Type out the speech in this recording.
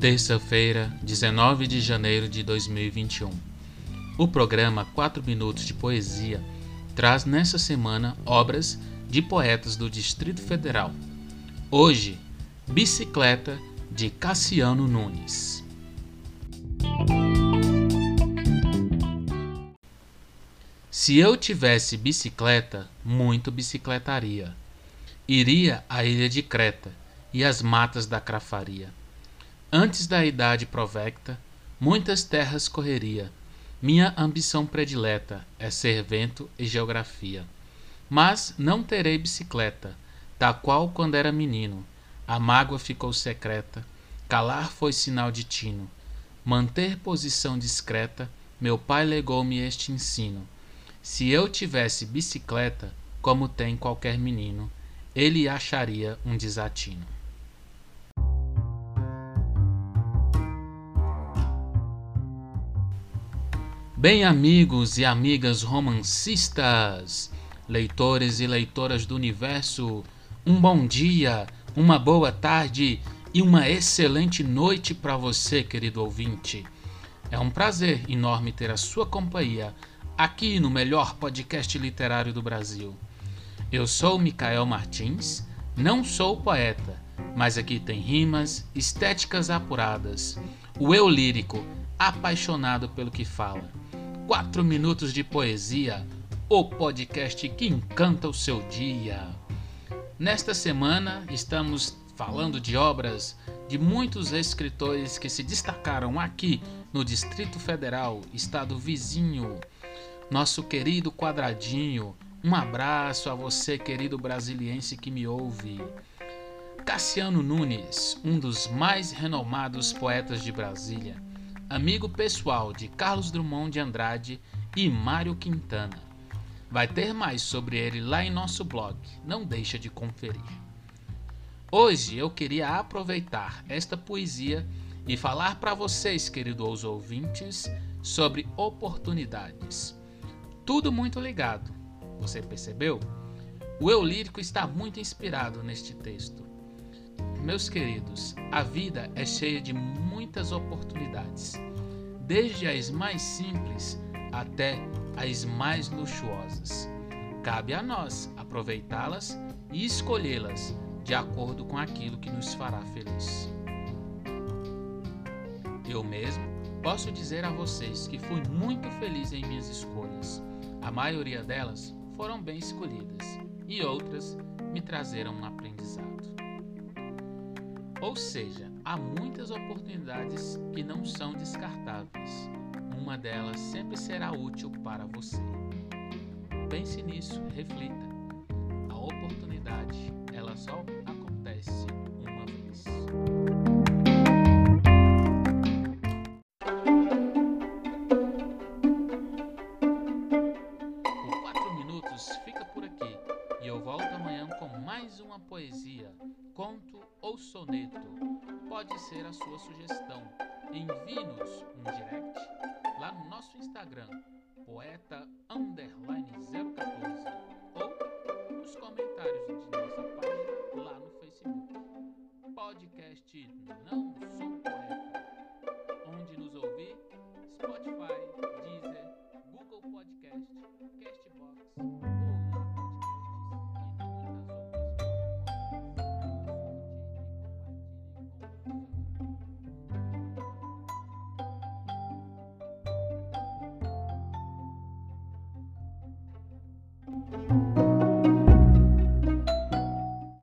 Terça-feira, 19 de janeiro de 2021. O programa 4 Minutos de Poesia traz nessa semana obras de poetas do Distrito Federal. Hoje, Bicicleta, de Cassiano Nunes. Se eu tivesse bicicleta, muito bicicletaria. Iria à ilha de Creta e às matas da Crafaria. Antes da idade provecta, muitas terras correria. Minha ambição predileta é ser vento e geografia. Mas não terei bicicleta, tal qual quando era menino. A mágoa ficou secreta, calar foi sinal de tino. Manter posição discreta, meu pai legou-me este ensino. Se eu tivesse bicicleta, como tem qualquer menino, ele acharia um desatino. Bem, amigos e amigas romancistas, leitores e leitoras do universo, um bom dia, uma boa tarde e uma excelente noite para você, querido ouvinte. É um prazer enorme ter a sua companhia aqui no melhor podcast literário do Brasil. Eu sou Micael Martins, não sou poeta, mas aqui tem rimas, estéticas apuradas, o eu lírico, apaixonado pelo que fala. 4 minutos de poesia, o podcast que encanta o seu dia. Nesta semana estamos falando de obras de muitos escritores que se destacaram aqui no Distrito Federal, estado vizinho. Nosso querido Quadradinho, um abraço a você, querido brasiliense que me ouve. Cassiano Nunes, um dos mais renomados poetas de Brasília, amigo pessoal de Carlos Drummond de Andrade e Mário Quintana. Vai ter mais sobre ele lá em nosso blog, não deixa de conferir. Hoje eu queria aproveitar esta poesia e falar para vocês, queridos ouvintes, sobre oportunidades. Tudo muito ligado, você percebeu? O eu lírico está muito inspirado neste texto. Meus queridos, a vida é cheia de muitas oportunidades, desde as mais simples até as mais luxuosas. Cabe a nós aproveitá-las e escolhê-las de acordo com aquilo que nos fará feliz. Eu mesmo posso dizer a vocês que fui muito feliz em minhas escolhas. A maioria delas foram bem escolhidas e outras me trazeram um aprendizado. Ou seja, há muitas oportunidades que não são descartáveis. Uma delas sempre será útil para você. Pense nisso, reflita. A oportunidade, ela só acontece uma vez. O 4 minutos fica por aqui e eu volto amanhã com mais uma poesia, conto ou soneto. Pode ser a sua sugestão. Envie-nos um direct lá no nosso Instagram, poeta_014, ou nos comentários de nossa página lá no Facebook. Podcast Não Sou Poeta. Onde nos ouvir? Spotify, Deezer, Google Podcast, Castbox, Olá Podcasts e muitas outras plataformas.